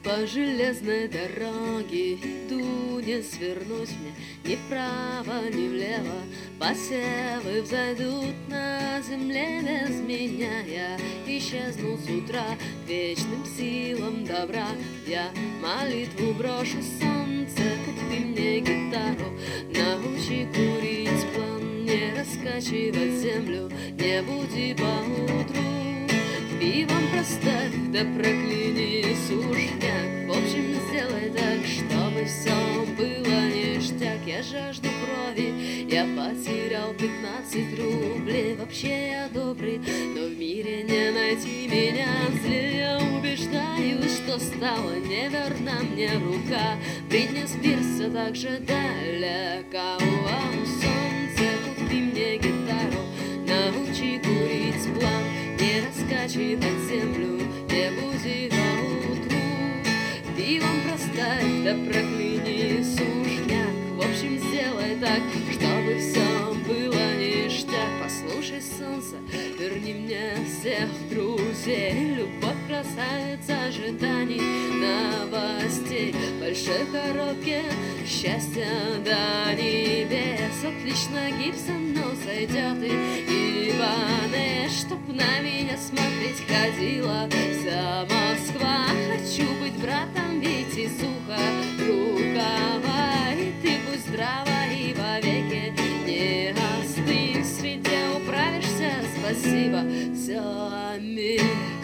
По железной дороге иду, не свернуть мне ни вправо, ни влево. Посевы взойдут на земле без меня. Я исчезну с утра к вечным силам добра. Я молитву брошу, солнце, купи мне гитару, научи курить план, не раскачивать землю, не буди поутру. Пивом проставь, да прокляни сушняк. В общем, сделай так, чтобы все было ништяк. Я жажду крови, я потерял 15 рублей. Вообще я добрый, но в мире не найти меня. Зле я убеждаюсь, что стала неверна мне рука. Бритни Спирса так же далека. Солнце, купи мне гитару, научи курить план, не раскачивать землю, не буди поутру. Пивом проставь, да прокляни сушняк. В общем, сделай так, чтобы все было ништяк. Послушай, солнце, верни мне всех друзей. Любовь, красавица, ожиданий, новостей. В большой коробке счастья до небес. Отлично Гибсон, но сойдет и Иване. Чтоб на меня смотреть ходила вся Москва. Хочу быть братом Вити Сухорукова. И ты будь здрава и вовеки не остынь. В среде управишься, спасибо, все, аминь.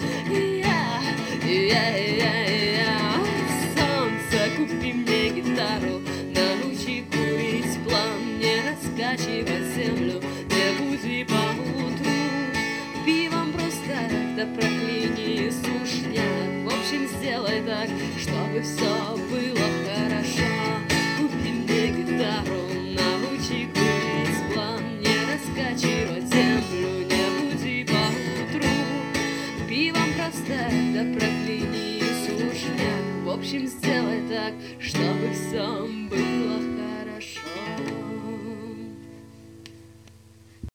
Солнце, купи мне гитару, научи курить план, не раскачивать землю, не буди поутру. Пивом просто, да прокляни сушняк. В общем, сделай так, чтобы все было хорошо. Купи мне гитару, научи курить план, не раскачивать землю, не буди поутру. Пивом просто, да прокляни сушняк. В общем, сделай так, чтобы все было хорошо.